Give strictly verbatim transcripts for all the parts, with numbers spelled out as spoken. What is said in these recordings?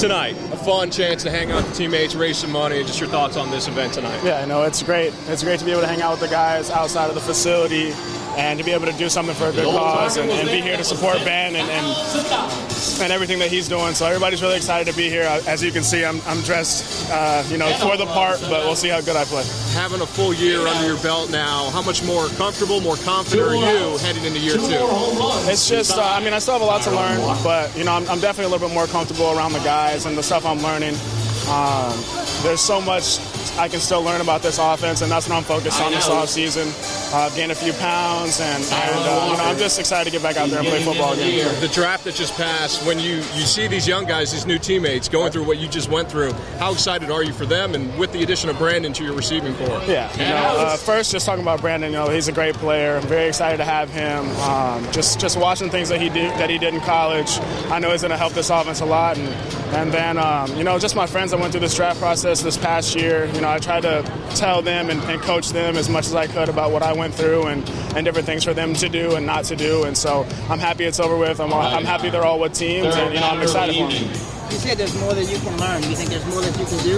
tonight, a fun chance to hang out with teammates, raise some money. Just your thoughts on this event tonight? Yeah, I know it's great. It's great to be able to hang out with the guys outside of the facility and to be able to do something for a good cause and, and be here to support Ben and, and and everything that he's doing. So everybody's really excited to be here. As you can see, I'm, I'm dressed, uh, you know, for the part, but we'll see how good I play. Having a full year under your belt now, how much more comfortable, more confident are you heading into year two? It's just, uh, I mean, I still have a lot to learn, but, you know, I'm, I'm definitely a little bit more comfortable around the guys and the stuff I'm learning. Um, there's so much I can still learn about this offense, and that's what I'm focused on this offseason. Uh, gain a few pounds, and, and uh, you know, I'm just excited to get back out there and play football again. The draft that just passed, when you, you see these young guys, these new teammates, going through what you just went through, how excited are you for them, and with the addition of Brandon to your receiving corps? Yeah, you know, uh, first, just talking about Brandon, you know, he's a great player. I'm very excited to have him. Um, just just watching things that he did that he did in college, I know he's going to help this offense a lot. And and then, um, you know, just my friends that went through this draft process this past year, you know, I tried to tell them and, and coach them as much as I could about what I went through and, and different things for them to do and not to do. And so I'm happy it's over with. I'm, I'm happy they're all with teams, and, you know, I'm excited for them. You said there's more that you can learn. Do you think there's more that you can do?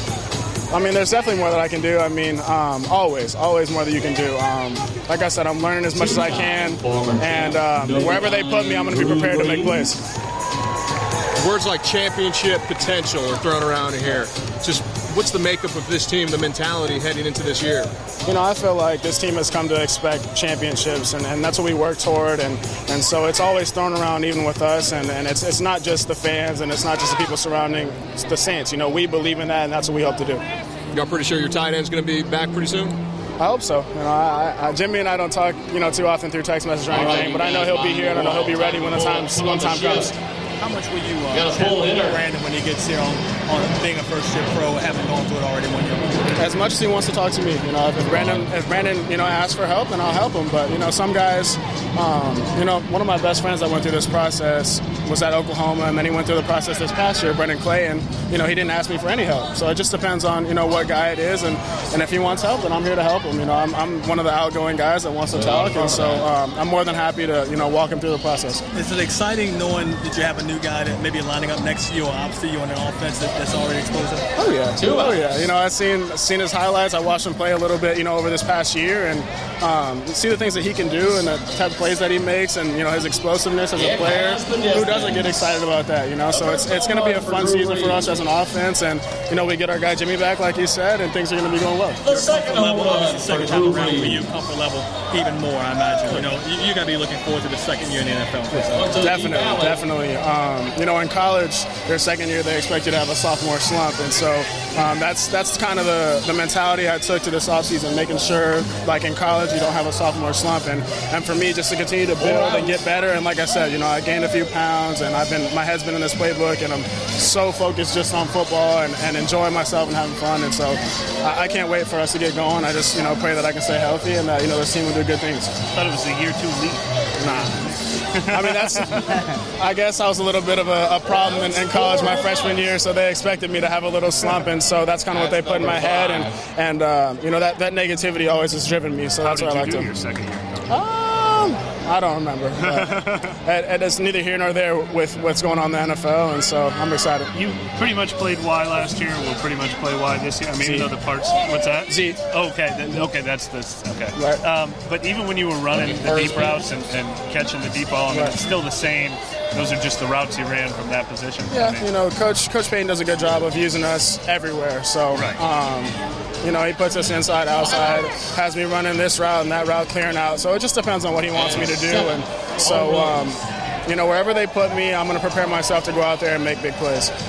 I mean, there's definitely more that I can do. I mean, um, always, always more that you can do. Um, like I said, I'm learning as much as I can, and um, wherever they put me, I'm going to be prepared to make plays. Words like championship potential are thrown around here. Just what's the makeup of this team, the mentality heading into this year? You know, I feel like this team has come to expect championships, and, and that's what we work toward, and, and so it's always thrown around even with us, and, and it's, it's not just the fans, and it's not just the people surrounding the Saints. You know, we believe in that, and that's what we hope to do. Y'all pretty sure your tight end's going to be back pretty soon? I hope so. You know, I, I, Jimmy and I don't talk, you know, too often through text message or anything, but I know he'll be here, and I know he'll be ready when the time, when time comes. How much will you uh, chat with Brandon when he gets here on, on being a first-year pro, having gone through it already one year? As much as he wants to talk to me, you know, if Brandon, if Brandon, you know, asks for help, then I'll help him. But you know, some guys, um, you know, one of my best friends that went through this process was at Oklahoma, and then he went through the process this past year, Brendan Clay, and you know, he didn't ask me for any help. So it just depends on you know what guy it is, and, and if he wants help, then I'm here to help him. You know, I'm, I'm one of the outgoing guys that wants to talk, and so um, I'm more than happy to you know walk him through the process. Is it exciting knowing that you have a new guy that maybe lining up next to you or opposite you on an offense that, that's already explosive? Oh yeah, oh yeah. You know, I've seen seen his highlights. I watched him play a little bit, you know, over this past year, and um, see the things that he can do and the type of plays that he makes, and you know his explosiveness as a player. Who doesn't get excited about that? You know, so it's it's going to be a fun season for us as an offense, and you know we get our guy Jimmy back, like you said, and things are going to be going well. Your comfort level, obviously, second time around for you, comfort level even more, I imagine. You know, you, you got to be looking forward to the second year in the N F L. So. Definitely, definitely. Um, you know, in college, their second year they expect you to have a sophomore slump, and so um, that's that's kind of the, the mentality I took to this offseason, making sure, like in college, you don't have a sophomore slump, and, and for me, just to continue to build and get better. And like I said, you know, I gained a few pounds, and I've been my head's been in this playbook, and I'm so focused just on football and, and enjoying myself and having fun. And so I, I can't wait for us to get going. I just you know pray that I can stay healthy and that you know this team will do good things. I thought it was a year two leap. Nah. I mean, that's. I guess I was a little bit of a, a problem in, in college my freshman year, so they expected me to have a little slump, and so that's kind of what they put in my head, and and uh, you know that, that negativity always has driven me. So that's what I like to. How did you do your second year? Um, I don't remember. But it, it's neither here nor there with what's going on in the N F L, and so I'm excited. You pretty much played Y last year. Will pretty much play Y this year. I mean, Z. even though the parts. What's that? Z. Oh, okay. That, okay. That's this. Okay. Right. Um, but even when you were running the deep routes and, and catching the deep ball, I mean, Right. it's still the same. Those are just the routes you ran from that position. Yeah, I mean, you know, Coach Coach Payton does a good job of using us everywhere. So, Right. um, you know, he puts us inside, outside, has me running this route and that route, clearing out. So it just depends on what he wants me to do. And so, um, you know, wherever they put me, I'm going to prepare myself to go out there and make big plays.